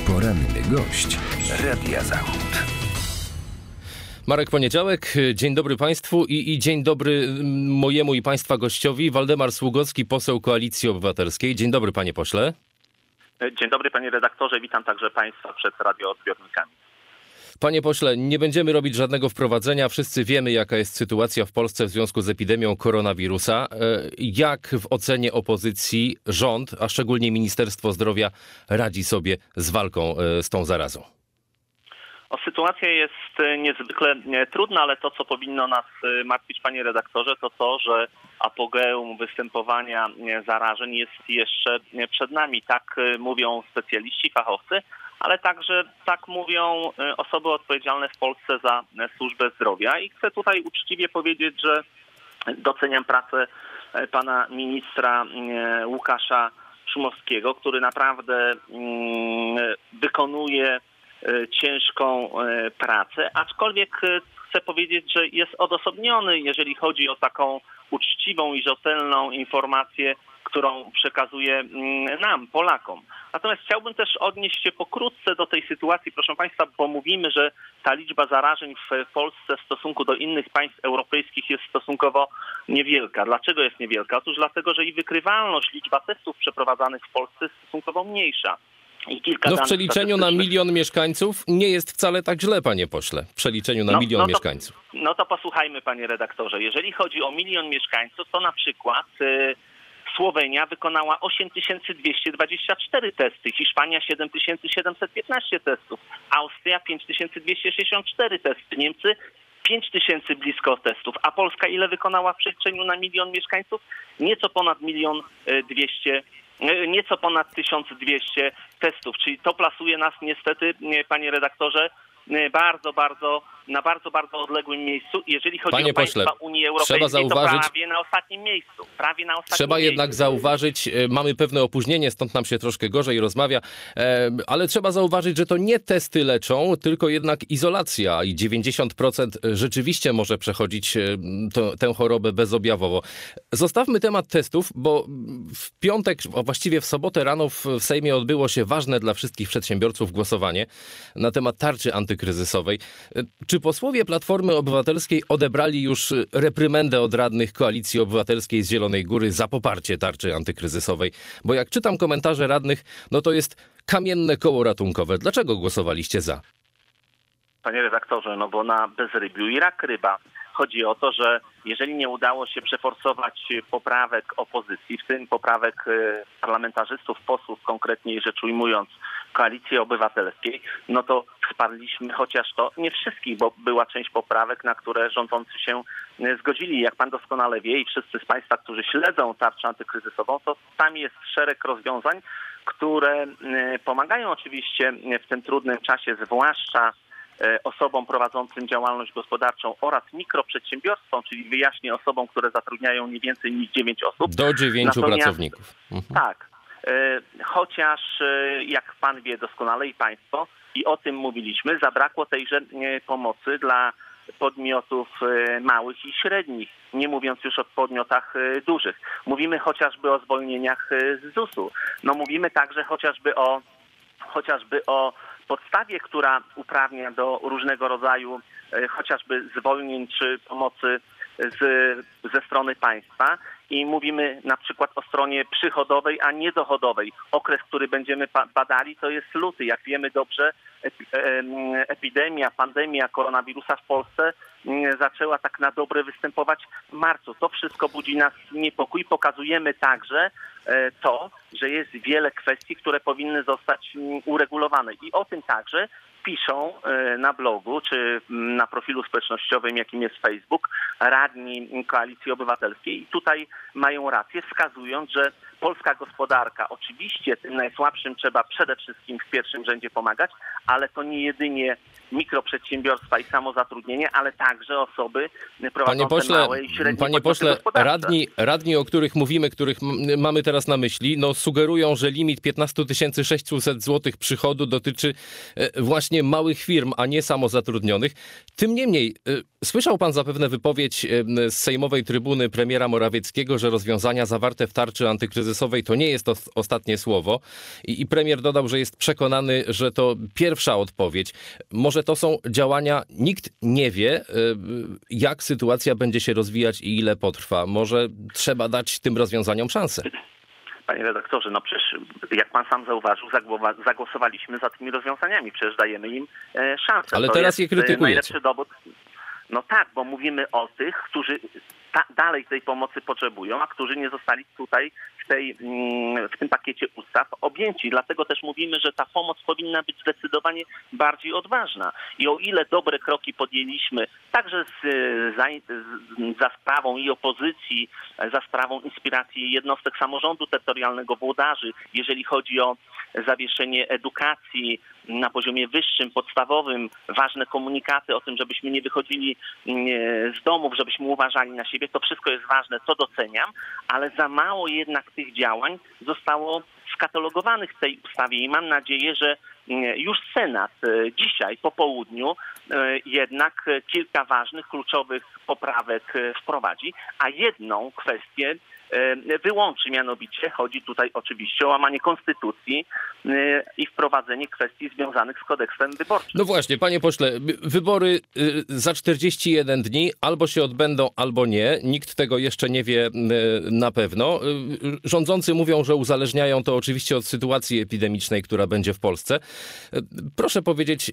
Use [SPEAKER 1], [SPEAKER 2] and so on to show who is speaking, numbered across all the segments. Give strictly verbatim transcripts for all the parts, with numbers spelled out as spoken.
[SPEAKER 1] Poranny gość Radia Zachód.
[SPEAKER 2] Marek Poniedziałek, dzień dobry Państwu i, i dzień dobry mojemu i Państwa gościowi, Waldemar Sługocki, poseł Koalicji Obywatelskiej. Dzień dobry Panie Pośle.
[SPEAKER 3] Dzień dobry Panie Redaktorze, witam także Państwa przed radioodbiornikami.
[SPEAKER 2] Panie pośle, nie będziemy robić żadnego wprowadzenia. Wszyscy wiemy, jaka jest sytuacja w Polsce w związku z epidemią koronawirusa. Jak w ocenie opozycji rząd, a szczególnie Ministerstwo Zdrowia, radzi sobie z walką z tą zarazą?
[SPEAKER 3] O, sytuacja jest niezwykle trudna, ale to, co powinno nas martwić, panie redaktorze, to to, że apogeum występowania zarażeń jest jeszcze przed nami. Tak mówią specjaliści, fachowcy, ale także tak mówią osoby odpowiedzialne w Polsce za służbę zdrowia. I chcę tutaj uczciwie powiedzieć, że doceniam pracę pana ministra Łukasza Szumowskiego, który naprawdę wykonuje ciężką pracę, aczkolwiek chcę powiedzieć, że jest odosobniony, jeżeli chodzi o taką uczciwą i rzetelną informację, którą przekazuje nam, Polakom. Natomiast chciałbym też odnieść się pokrótce do tej sytuacji, proszę Państwa, bo mówimy, że ta liczba zarażeń w Polsce w stosunku do innych państw europejskich jest stosunkowo niewielka. Dlaczego jest niewielka? Otóż dlatego, że i wykrywalność, liczba testów przeprowadzanych w Polsce jest stosunkowo mniejsza.
[SPEAKER 2] No w przeliczeniu na milion mieszkańców nie jest wcale tak źle, panie pośle. W przeliczeniu na
[SPEAKER 3] no,
[SPEAKER 2] milion
[SPEAKER 3] no to,
[SPEAKER 2] mieszkańców.
[SPEAKER 3] No to posłuchajmy, panie redaktorze. Jeżeli chodzi o milion mieszkańców, to na przykład y, Słowenia wykonała osiem tysięcy dwieście dwadzieścia cztery testy, Hiszpania siedem tysięcy siedemset piętnaście testów, Austria pięć tysięcy dwieście sześćdziesiąt cztery testy, Niemcy pięć tysięcy blisko testów, a Polska ile wykonała w przeliczeniu na milion mieszkańców? Nieco ponad milion dwieście nieco ponad tysiąc dwieście testów, czyli to plasuje nas niestety, panie redaktorze, bardzo, bardzo, na bardzo, bardzo odległym miejscu. Jeżeli chodzi
[SPEAKER 2] Panie
[SPEAKER 3] o
[SPEAKER 2] pośle,
[SPEAKER 3] państwa Unii Europejskiej,
[SPEAKER 2] trzeba zauważyć,
[SPEAKER 3] to prawie na ostatnim miejscu. Prawie na ostatnim
[SPEAKER 2] trzeba
[SPEAKER 3] miejscu.
[SPEAKER 2] jednak zauważyć, mamy pewne opóźnienie, stąd nam się troszkę gorzej rozmawia, ale trzeba zauważyć, że to nie testy leczą, tylko jednak izolacja i dziewięćdziesiąt procent rzeczywiście może przechodzić to, tę chorobę bezobjawowo. Zostawmy temat testów, bo w piątek, a właściwie w sobotę rano w Sejmie odbyło się ważne dla wszystkich przedsiębiorców głosowanie na temat tarczy antykryzysowej. Czy posłowie Platformy Obywatelskiej odebrali już reprymendę od radnych Koalicji Obywatelskiej z Zielonej Góry za poparcie tarczy antykryzysowej? Bo jak czytam komentarze radnych, no to jest kamienne koło ratunkowe. Dlaczego głosowaliście za?
[SPEAKER 3] Panie redaktorze, no bo na bezrybiu i rak ryba. Chodzi o to, że jeżeli nie udało się przeforsować poprawek opozycji, w tym poprawek parlamentarzystów, posłów, konkretniej rzecz ujmując Koalicji Obywatelskiej, no to wsparliśmy chociaż to nie wszystkich, bo była część poprawek, na które rządzący się zgodzili. Jak pan doskonale wie i wszyscy z państwa, którzy śledzą tarczę antykryzysową, to tam jest szereg rozwiązań, które pomagają oczywiście w tym trudnym czasie, zwłaszcza osobom prowadzącym działalność gospodarczą oraz mikroprzedsiębiorstwom, czyli wyjaśnię osobom, które zatrudniają nie więcej niż dziewięć osób.
[SPEAKER 2] Do dziewięciu
[SPEAKER 3] Natomiast,
[SPEAKER 2] pracowników. Mhm.
[SPEAKER 3] Tak. Chociaż, jak pan wie doskonale i państwo, i o tym mówiliśmy, zabrakło tejże pomocy dla podmiotów małych i średnich, nie mówiąc już o podmiotach dużych. Mówimy chociażby o zwolnieniach z zusu. No mówimy także chociażby o chociażby o podstawie, która uprawnia do różnego rodzaju chociażby zwolnień czy pomocy z, ze strony państwa. I mówimy na przykład o stronie przychodowej, a nie dochodowej. Okres, który będziemy badali, to jest luty. Jak wiemy dobrze, epidemia, pandemia koronawirusa w Polsce zaczęła tak na dobre występować w marcu. To wszystko budzi nas niepokój. Pokazujemy także to, że jest wiele kwestii, które powinny zostać uregulowane. I o tym także piszą na blogu czy na profilu społecznościowym, jakim jest Facebook, radni Koalicji Obywatelskiej. I tutaj mają rację, wskazując, że polska gospodarka, oczywiście tym najsłabszym trzeba przede wszystkim w pierwszym rzędzie pomagać, ale to nie jedynie mikroprzedsiębiorstwa i samozatrudnienie, ale także osoby prowadzące
[SPEAKER 2] panie pośle,
[SPEAKER 3] małe i średnie
[SPEAKER 2] Panie pośle, radni, radni, o których mówimy, których m- mamy teraz na myśli, no sugerują, że limit piętnaście tysięcy sześćset złotych przychodu dotyczy e, właśnie małych firm, a nie samozatrudnionych. Tym niemniej, e, słyszał pan zapewne wypowiedź e, z sejmowej trybuny premiera Morawieckiego, że rozwiązania zawarte w tarczy antykryzysowej kryzysowej to nie jest to ostatnie słowo. I, I premier dodał, że jest przekonany, że to pierwsza odpowiedź. Może to są działania, nikt nie wie, jak sytuacja będzie się rozwijać i ile potrwa. Może trzeba dać tym rozwiązaniom szansę.
[SPEAKER 3] Panie redaktorze, no przecież jak pan sam zauważył, zagłosowaliśmy za tymi rozwiązaniami. Przecież dajemy im szansę.
[SPEAKER 2] Ale
[SPEAKER 3] to
[SPEAKER 2] teraz je krytykujecie.
[SPEAKER 3] Najlepszy dowód. No tak, bo mówimy o tych, którzy ta, dalej tej pomocy potrzebują, a którzy nie zostali tutaj w, tej, w tym pakiecie ustaw objęci. Dlatego też mówimy, że ta pomoc powinna być zdecydowanie bardziej odważna. I o ile dobre kroki podjęliśmy, także z, za, z, za sprawą i opozycji, za sprawą inspiracji jednostek samorządu terytorialnego, włodarzy, jeżeli chodzi o zawieszenie edukacji na poziomie wyższym, podstawowym, ważne komunikaty o tym, żebyśmy nie wychodzili z domów, żebyśmy uważali na siebie, to wszystko jest ważne, to doceniam, ale za mało jednak tych działań zostało skatalogowanych w tej ustawie i mam nadzieję, że już Senat dzisiaj po południu jednak kilka ważnych, kluczowych poprawek wprowadzi, a jedną kwestię wyłączy, mianowicie chodzi tutaj oczywiście o łamanie konstytucji i wprowadzenie kwestii związanych z kodeksem wyborczym.
[SPEAKER 2] No właśnie, panie pośle, wybory za czterdzieści jeden dni albo się odbędą, albo nie. Nikt tego jeszcze nie wie na pewno. Rządzący mówią, że uzależniają to oczywiście od sytuacji epidemicznej, która będzie w Polsce. Proszę powiedzieć,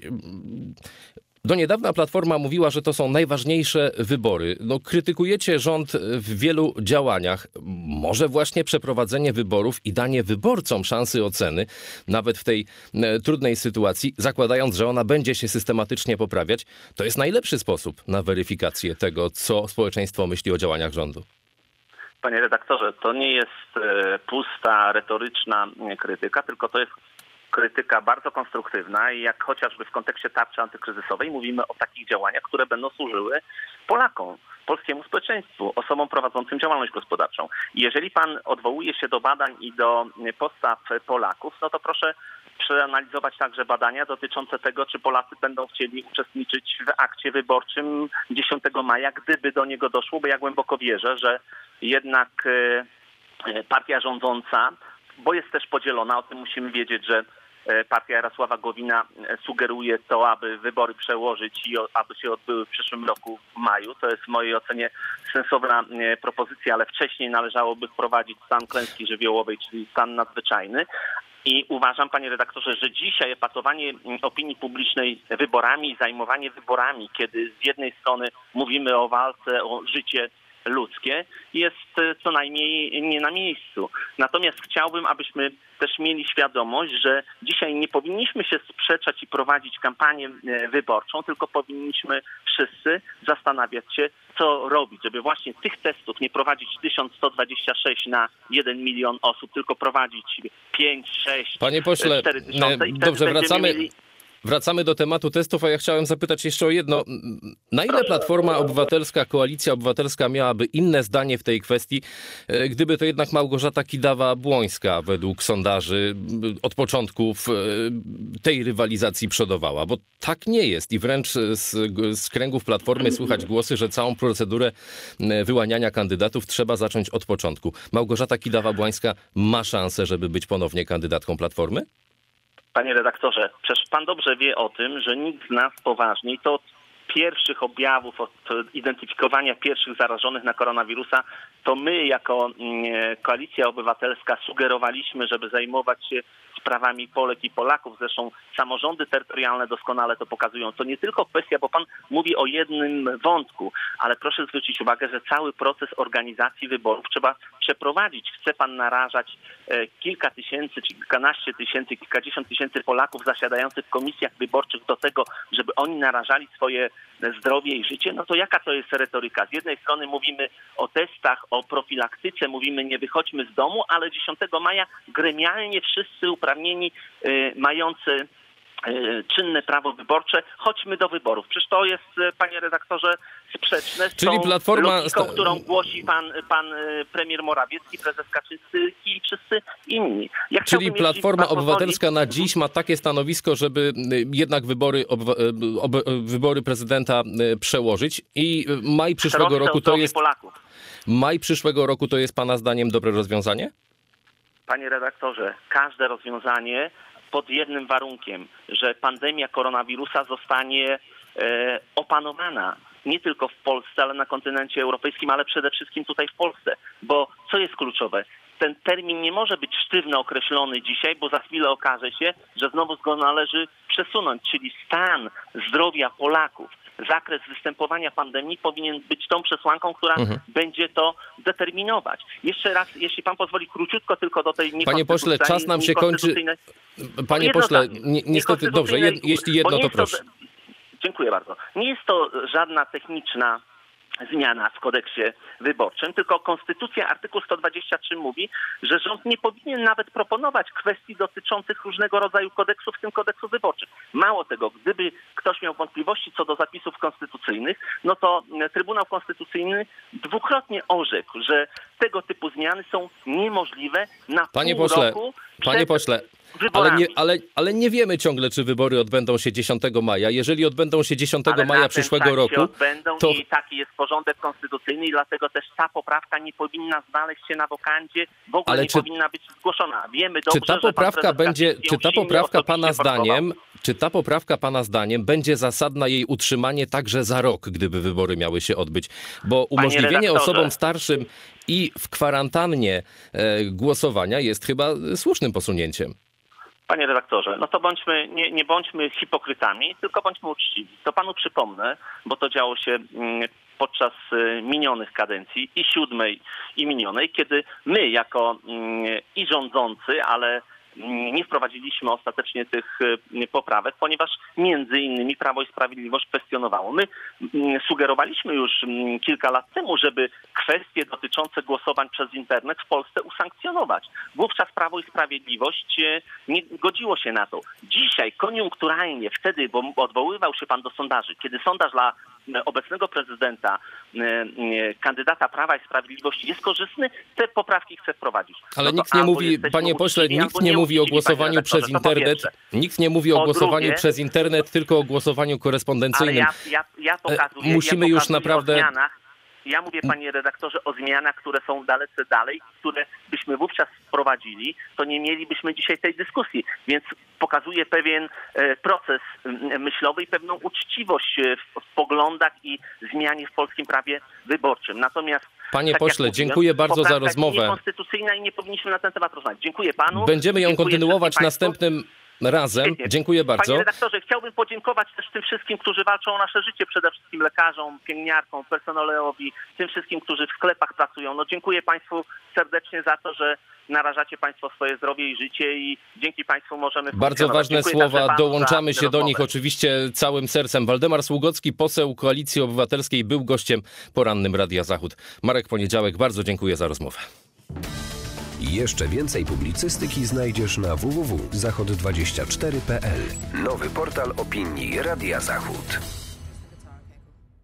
[SPEAKER 2] do niedawna Platforma mówiła, że to są najważniejsze wybory. No, krytykujecie rząd w wielu działaniach. Może właśnie przeprowadzenie wyborów i danie wyborcom szansy oceny, nawet w tej e, trudnej sytuacji, zakładając, że ona będzie się systematycznie poprawiać, to jest najlepszy sposób na weryfikację tego, co społeczeństwo myśli o działaniach rządu.
[SPEAKER 3] Panie redaktorze, to nie jest e, pusta, retoryczna krytyka, tylko to jest krytyka bardzo konstruktywna i jak chociażby w kontekście tarczy antykryzysowej mówimy o takich działaniach, które będą służyły Polakom, polskiemu społeczeństwu, osobom prowadzącym działalność gospodarczą. I jeżeli pan odwołuje się do badań i do postaw Polaków, no to proszę przeanalizować także badania dotyczące tego, czy Polacy będą chcieli uczestniczyć w akcie wyborczym dziesiątego maja, gdyby do niego doszło, bo ja głęboko wierzę, że jednak partia rządząca, bo jest też podzielona, o tym musimy wiedzieć, że partia Jarosława Gowina sugeruje to, aby wybory przełożyć i aby się odbyły w przyszłym roku w maju. To jest w mojej ocenie sensowna propozycja, ale wcześniej należałoby wprowadzić stan klęski żywiołowej, czyli stan nadzwyczajny. I uważam, panie redaktorze, że dzisiaj epatowanie opinii publicznej wyborami i zajmowanie wyborami, kiedy z jednej strony mówimy o walce o życie ludzkie, jest co najmniej nie na miejscu. Natomiast chciałbym, abyśmy też mieli świadomość, że dzisiaj nie powinniśmy się sprzeczać i prowadzić kampanię wyborczą, tylko powinniśmy wszyscy zastanawiać się, co robić, żeby właśnie tych testów nie prowadzić tysiąc sto dwadzieścia sześć na jeden milion osób, tylko prowadzić pięć, sześć,
[SPEAKER 2] Panie pośle,
[SPEAKER 3] cztery tysiące. I
[SPEAKER 2] dobrze, wracamy...
[SPEAKER 3] mieli...
[SPEAKER 2] Wracamy do tematu testów, a ja chciałem zapytać jeszcze o jedno. Na ile Platforma Obywatelska, Koalicja Obywatelska miałaby inne zdanie w tej kwestii, gdyby to jednak Małgorzata Kidawa-Błońska według sondaży od początku w tej rywalizacji przodowała? Bo tak nie jest i wręcz z, z kręgów Platformy słychać głosy, że całą procedurę wyłaniania kandydatów trzeba zacząć od początku. Małgorzata Kidawa-Błońska ma szansę, żeby być ponownie kandydatką Platformy?
[SPEAKER 3] Panie redaktorze, przecież pan dobrze wie o tym, że nikt z nas poważniej, to od pierwszych objawów, od identyfikowania pierwszych zarażonych na koronawirusa, to my jako Koalicja Obywatelska sugerowaliśmy, żeby zajmować się sprawami Polek i Polaków. Zresztą samorządy terytorialne doskonale to pokazują. To nie tylko kwestia, bo pan mówi o jednym wątku, ale proszę zwrócić uwagę, że cały proces organizacji wyborów trzeba przeprowadzić. Chce pan narażać kilka tysięcy, czy kilkanaście tysięcy, kilkadziesiąt tysięcy Polaków zasiadających w komisjach wyborczych do tego, żeby oni narażali swoje zdrowie i życie? No to jaka to jest retoryka? Z jednej strony mówimy o testach, o profilaktyce, mówimy nie wychodźmy z domu, ale dziesiątego maja gremialnie wszyscy uprawnieni, y, mający y, czynne prawo wyborcze, chodźmy do wyborów. Przecież to jest, panie redaktorze, sprzeczne z
[SPEAKER 2] Czyli
[SPEAKER 3] tą
[SPEAKER 2] Platforma...
[SPEAKER 3] logiką, którą głosi pan, pan premier Morawiecki, prezes Kaczyński i wszyscy inni. Ja
[SPEAKER 2] Czyli Platforma Obywatelska na dziś ma takie stanowisko, żeby jednak wybory, obwa... ob... wybory prezydenta przełożyć i maj przyszłego roku to jest...
[SPEAKER 3] Polaków.
[SPEAKER 2] Maj przyszłego roku to jest pana zdaniem dobre rozwiązanie?
[SPEAKER 3] Panie redaktorze, każde rozwiązanie pod jednym warunkiem, że pandemia koronawirusa zostanie e, opanowana. Nie tylko w Polsce, ale na kontynencie europejskim, ale przede wszystkim tutaj w Polsce. Bo co jest kluczowe? Ten termin nie może być sztywno określony dzisiaj, bo za chwilę okaże się, że znowu go należy przesunąć, czyli stan zdrowia Polaków, zakres występowania pandemii powinien być tą przesłanką, która mhm. będzie to determinować. Jeszcze raz, jeśli pan pozwoli, króciutko tylko do tej
[SPEAKER 2] Panie pośle, czas nam się kończy. Panie pośle, ni- niestety, dobrze, jed, jeśli jedno, to proszę.
[SPEAKER 3] To, dziękuję bardzo. Nie jest to żadna techniczna zmiana w kodeksie wyborczym, tylko konstytucja artykuł sto dwadzieścia trzy mówi, że rząd nie powinien nawet proponować kwestii dotyczących różnego rodzaju kodeksów, w tym kodeksu wyborczym. Mało tego, gdyby ktoś miał wątpliwości co do zapisów konstytucyjnych, no to Trybunał Konstytucyjny dwukrotnie orzekł, że tego typu zmiany są niemożliwe na
[SPEAKER 2] Panie
[SPEAKER 3] pół
[SPEAKER 2] pośle,
[SPEAKER 3] roku przed
[SPEAKER 2] Panie pośle,
[SPEAKER 3] wyborami.
[SPEAKER 2] ale nie, ale, ale nie wiemy ciągle, czy wybory odbędą się dziesiątego maja. Jeżeli odbędą się dziesiątego
[SPEAKER 3] Ale
[SPEAKER 2] maja
[SPEAKER 3] na
[SPEAKER 2] przyszłego
[SPEAKER 3] ten czas
[SPEAKER 2] roku,
[SPEAKER 3] się odbędą
[SPEAKER 2] to...
[SPEAKER 3] i taki jest porządek konstytucyjny i dlatego też ta poprawka nie powinna znaleźć się na wokandzie, w ogóle
[SPEAKER 2] Ale
[SPEAKER 3] nie
[SPEAKER 2] czy,
[SPEAKER 3] powinna być zgłoszona. Wiemy dobrze,
[SPEAKER 2] czy ta poprawka będzie, czy ta poprawka pana zdaniem, czy ta poprawka pana zdaniem będzie zasadna jej utrzymanie także za rok, gdyby wybory miały się odbyć? Bo umożliwienie osobom starszym i w kwarantannie e, głosowania jest chyba słusznym posunięciem.
[SPEAKER 3] Panie redaktorze, no to bądźmy, nie, nie bądźmy hipokrytami, tylko bądźmy uczciwi. To panu przypomnę, bo to działo się podczas minionych kadencji, i siódmej, i minionej, kiedy my jako i rządzący, ale nie wprowadziliśmy ostatecznie tych poprawek, ponieważ między innymi Prawo i Sprawiedliwość kwestionowało. My sugerowaliśmy już kilka lat temu, żeby kwestie dotyczące głosowań przez internet w Polsce usankcjonować. Wówczas Prawo i Sprawiedliwość nie godziło się na to. Dzisiaj koniunkturalnie, wtedy, bo odwoływał się pan do sondaży, kiedy sondaż dla obecnego prezydenta, kandydata Prawa i Sprawiedliwości jest korzystny, te poprawki chce wprowadzić.
[SPEAKER 2] Ale
[SPEAKER 3] no
[SPEAKER 2] nikt nie mówi, panie pośle, nikt nie mówi o głosowaniu przez internet. Nikt nie mówi o głosowaniu drugie, przez internet, tylko o głosowaniu korespondencyjnym.
[SPEAKER 3] Ale ja, ja, ja pokazuję,
[SPEAKER 2] Musimy
[SPEAKER 3] ja
[SPEAKER 2] już naprawdę...
[SPEAKER 3] o zmianach. Ja mówię, panie redaktorze, o zmianach, które są dalece dalej, które byśmy wówczas wprowadzili, to nie mielibyśmy dzisiaj tej dyskusji. Więc pokazuje pewien proces myślowy i pewną uczciwość w poglądach i zmianie w polskim prawie wyborczym. Natomiast
[SPEAKER 2] Panie
[SPEAKER 3] tak
[SPEAKER 2] pośle,
[SPEAKER 3] mówiłem,
[SPEAKER 2] dziękuję bardzo za rozmowę.
[SPEAKER 3] Jest niekonstytucyjna i nie powinniśmy na ten temat rozmawiać. Dziękuję panu.
[SPEAKER 2] Będziemy ją
[SPEAKER 3] Dziękuję
[SPEAKER 2] kontynuować następnym razem.
[SPEAKER 3] Świetnie.
[SPEAKER 2] Dziękuję bardzo.
[SPEAKER 3] Panie redaktorze, chciałbym podziękować też tym wszystkim, którzy walczą o nasze życie, przede wszystkim lekarzom, pielęgniarkom, personelowi, tym wszystkim, którzy w sklepach pracują. No dziękuję państwu serdecznie za to, że narażacie państwo swoje zdrowie i życie i dzięki państwu możemy
[SPEAKER 2] Bardzo ważne
[SPEAKER 3] dziękuję
[SPEAKER 2] słowa, dołączamy się do
[SPEAKER 3] rozmowę.
[SPEAKER 2] nich oczywiście całym sercem. Waldemar Sługocki, poseł Koalicji Obywatelskiej, był gościem porannym Radia Zachód. Marek Poniedziałek, bardzo dziękuję za rozmowę.
[SPEAKER 1] Jeszcze więcej publicystyki znajdziesz na w w w kropka zachod dwadzieścia cztery kropka p l. Nowy portal opinii Radia Zachód.